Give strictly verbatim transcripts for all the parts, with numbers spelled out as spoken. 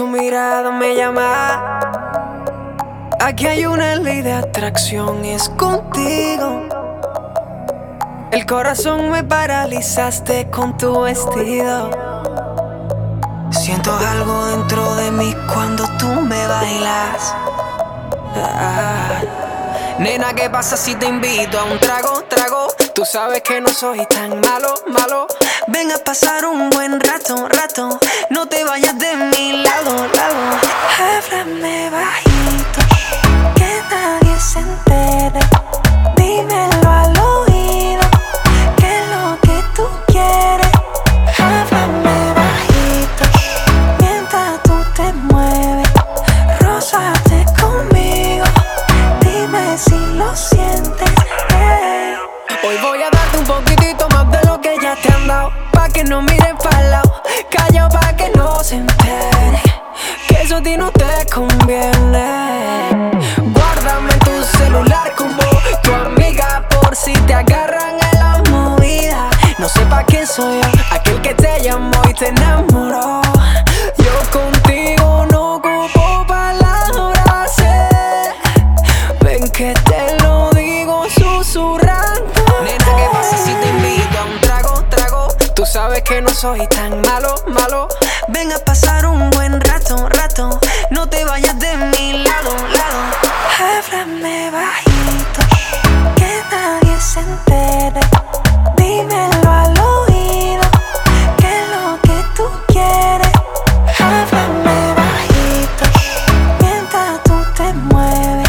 tu mirada me llama. Aquí hay una ley de atracción, es contigo. El corazón me paralizaste con tu vestido. Siento algo dentro de mí cuando tú me bailas. Ah. Nena, ¿qué pasa si te invito a un trago, trago? Tú sabes que no soy tan malo, malo. Ven a pasar un buen rato, rato. No te vayas de mi lado, lado. Háblame bajito, que nadie se entere. Dímelo al oído, que es lo que tú quieres. Háblame bajito, mientras tú te mueves. Rózate conmigo, dime si lo sientes, hey. Hoy voy a darte un poquitito más de lo que ya te han dado, pa' que no miren pa'l lado, callao pa' que no se entere, que eso a ti no te conviene. Guárdame tu celular como tu amiga, por si te agarran en la movida. No sé pa' quién soy yo, aquel que te llamó y te enamoró. Yo contigo no ocupo palabras, eh. Ven que te lo digo susurrando. Nena, ¿qué pasa si te invito a un trago, trago? Tú sabes que no soy tan malo, malo. Ven a pasar un buen rato, rato. No te vayas de mi lado, lado. Háblame bajito, que nadie se entere. Dímelo al oído, que es lo que tú quieres. Háblame bajito, mientras tú te mueves.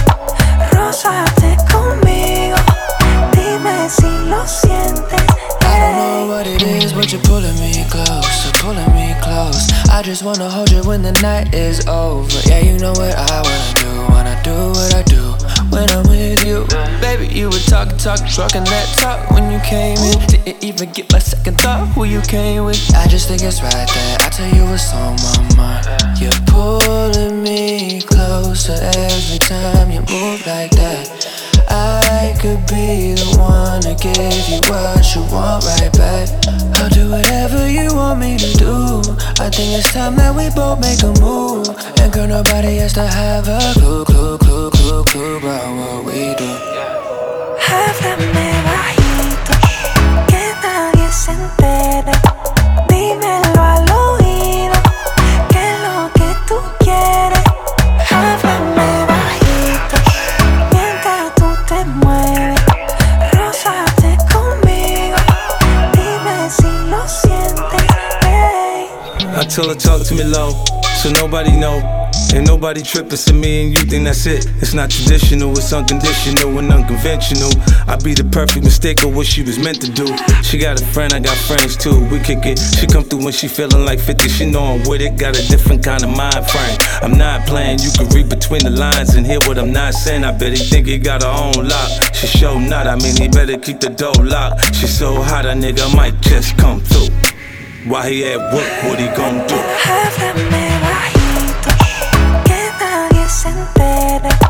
Rózate conmigo, dime si lo sientes, hey. I don't know what it is, but you're pulling me close, you're pulling me close. I just wanna hold you when the night is over. Yeah, you know what I wanna do, wanna do what I do when I'm with you. Baby, you were talking, talking, talking that talk when you came in. Didn't even get my second thought who you came with. I just think it's right that I tell you what's on my mind. You're pulling me closer every time you move like that. I could be the one to give you what you want right back. I'll do whatever you want me to do. I think it's time that we both make a move. And girl, nobody has to have a clue, clue, clue, clue, clue about what we do. Háblame bajito, que nadie se entere. Dímelo al oído, que es lo que tú quieres. Háblame bajito, mientras tú te mueves. Rózate conmigo, dime si lo sientes, hey. I tell her talk to me low, so nobody know. Ain't nobody trippin', so me and you think that's it. It's not traditional, it's unconditional and unconventional. I be the perfect mistake of what she was meant to do. She got a friend, I got friends too. We kick it, she come through when she feelin' like fifty. She know I'm with it, got a different kind of mind frame. I'm not playing, you can read between the lines and hear what I'm not saying. I bet he think he got her own lock. She show not, I mean he better keep the door locked. She so hot, a nigga might just come through. While he at work, what he gon' do? Háblame bajito, que nadie se entere.